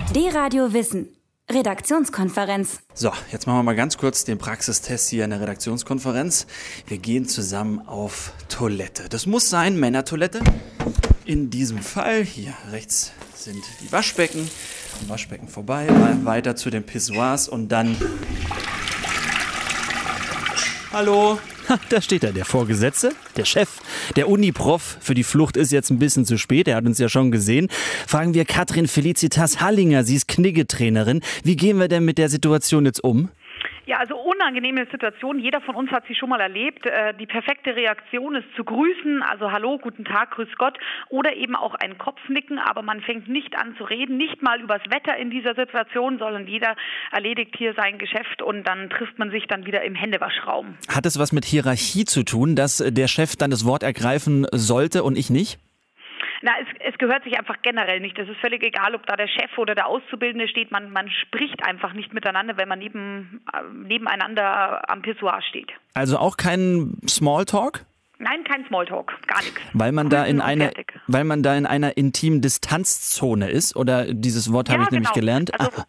D-Radio Wissen. Redaktionskonferenz. So, jetzt machen wir mal ganz kurz den Praxistest hier in der Redaktionskonferenz. Wir gehen zusammen auf Toilette. Das muss sein, Männertoilette. In diesem Fall, hier rechts sind die Waschbecken. Am Waschbecken vorbei, weiter zu den Pissoirs und dann... Hallo? Da steht er, der Vorgesetzte, der Chef, der Uniprof. Für die Flucht ist jetzt ein bisschen zu spät, er hat uns ja schon gesehen. Fragen wir Katrin Felicitas Hallinger, sie ist Knigge-Trainerin. Wie gehen wir denn mit der Situation jetzt um? Ja, also unangenehme Situation. Jeder von uns hat sie schon mal erlebt. Die perfekte Reaktion ist zu grüßen, also hallo, guten Tag, grüß Gott, oder eben auch ein Kopfnicken, aber man fängt nicht an zu reden, nicht mal übers Wetter in dieser Situation, sondern jeder erledigt hier sein Geschäft und dann trifft man sich dann wieder im Händewaschraum. Hat es was mit Hierarchie zu tun, dass der Chef dann das Wort ergreifen sollte und ich nicht? Na, es gehört sich einfach generell nicht. Es ist völlig egal, ob da der Chef oder der Auszubildende steht. Man spricht einfach nicht miteinander, wenn man nebeneinander am Pissoir steht. Also auch kein Smalltalk? Nein, kein Smalltalk, gar nichts. Weil man da in einer intimen Distanzzone ist, oder dieses Wort habe ich nämlich gelernt. Also,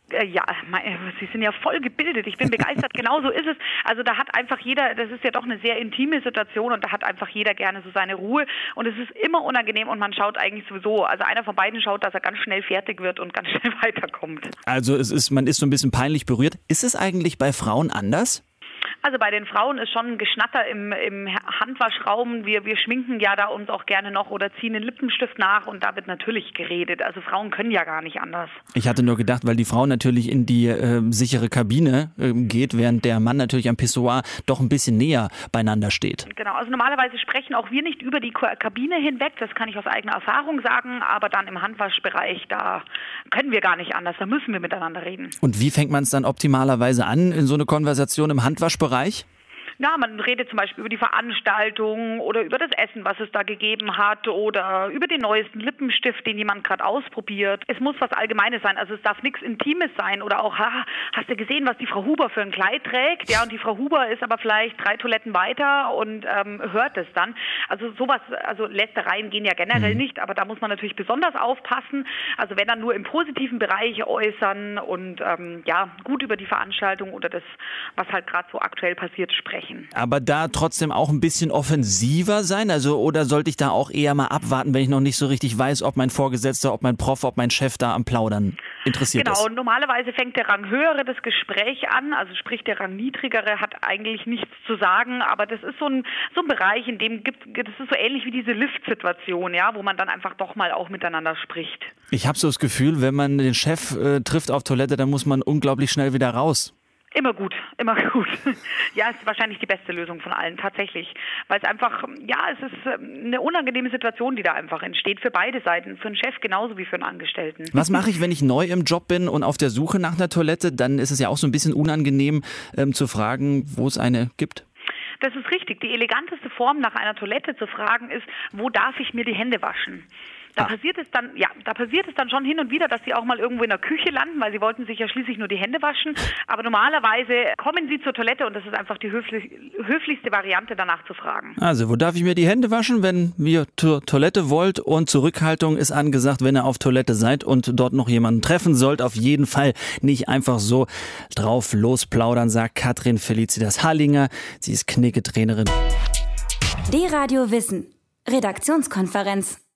Sie sind ja voll gebildet. Ich bin begeistert. Genau so ist es. Also da hat einfach jeder, das ist ja doch eine sehr intime Situation und da hat einfach jeder gerne so seine Ruhe und es ist immer unangenehm und man schaut eigentlich sowieso, also einer von beiden schaut, dass er ganz schnell fertig wird und ganz schnell weiterkommt. Also man ist so ein bisschen peinlich berührt. Ist es eigentlich bei Frauen anders? Also bei den Frauen ist schon ein Geschnatter im Handwaschraum. Wir schminken ja da uns auch gerne noch oder ziehen den Lippenstift nach und da wird natürlich geredet. Also Frauen können ja gar nicht anders. Ich hatte nur gedacht, weil die Frau natürlich in die sichere Kabine geht, während der Mann natürlich am Pissoir doch ein bisschen näher beieinander steht. Genau, also normalerweise sprechen auch wir nicht über die Kabine hinweg, das kann ich aus eigener Erfahrung sagen, aber dann im Handwaschbereich, da können wir gar nicht anders, da müssen wir miteinander reden. Und wie fängt man es dann optimalerweise an in so eine Konversation im Handwaschbereich? Ja, man redet zum Beispiel über die Veranstaltung oder über das Essen, was es da gegeben hat oder über den neuesten Lippenstift, den jemand gerade ausprobiert. Es muss was Allgemeines sein, also es darf nichts Intimes sein oder auch, hast du gesehen, was die Frau Huber für ein Kleid trägt? Ja, und die Frau Huber ist aber vielleicht 3 Toiletten weiter und hört es dann. Also sowas, also Lästereien gehen ja generell nicht, aber da muss man natürlich besonders aufpassen. Also wenn dann nur im positiven Bereich äußern und gut über die Veranstaltung oder das, was halt gerade so aktuell passiert, sprechen. Aber da trotzdem auch ein bisschen offensiver sein? Also, oder sollte ich da auch eher mal abwarten, wenn ich noch nicht so richtig weiß, ob mein Vorgesetzter, ob mein Prof, ob mein Chef da am Plaudern interessiert ist? Genau, normalerweise fängt der Ranghöhere das Gespräch an, also sprich der Rangniedrigere hat eigentlich nichts zu sagen, aber das ist so ein Bereich, in dem das ist so ähnlich wie diese Lift-Situation, ja, wo man dann einfach doch mal auch miteinander spricht. Ich habe so das Gefühl, wenn man den Chef trifft auf Toilette, dann muss man unglaublich schnell wieder raus. Immer gut, immer gut. Ja, ist wahrscheinlich die beste Lösung von allen, tatsächlich. Weil es einfach, es ist eine unangenehme Situation, die da einfach entsteht für beide Seiten, für einen Chef genauso wie für einen Angestellten. Was mache ich, wenn ich neu im Job bin und auf der Suche nach einer Toilette? Dann ist es ja auch so ein bisschen unangenehm zu fragen, wo es eine gibt. Das ist richtig. Die eleganteste Form, nach einer Toilette zu fragen, ist, wo darf ich mir die Hände waschen? Da passiert es dann schon hin und wieder, dass sie auch mal irgendwo in der Küche landen, weil sie wollten sich ja schließlich nur die Hände waschen. Aber normalerweise kommen sie zur Toilette und das ist einfach die höflichste Variante, danach zu fragen. Also, wo darf ich mir die Hände waschen, wenn ihr zur Toilette wollt? Und Zurückhaltung ist angesagt, wenn ihr auf Toilette seid und dort noch jemanden treffen sollt. Auf jeden Fall nicht einfach so drauf losplaudern, sagt Katrin Felicitas Hallinger. Sie ist Knigge-Trainerin. D-Radio Wissen. Redaktionskonferenz.